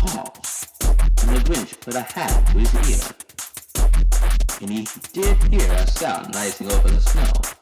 falls, and the Grinch put a hat to his ear. And he did hear a sound rising over the snow.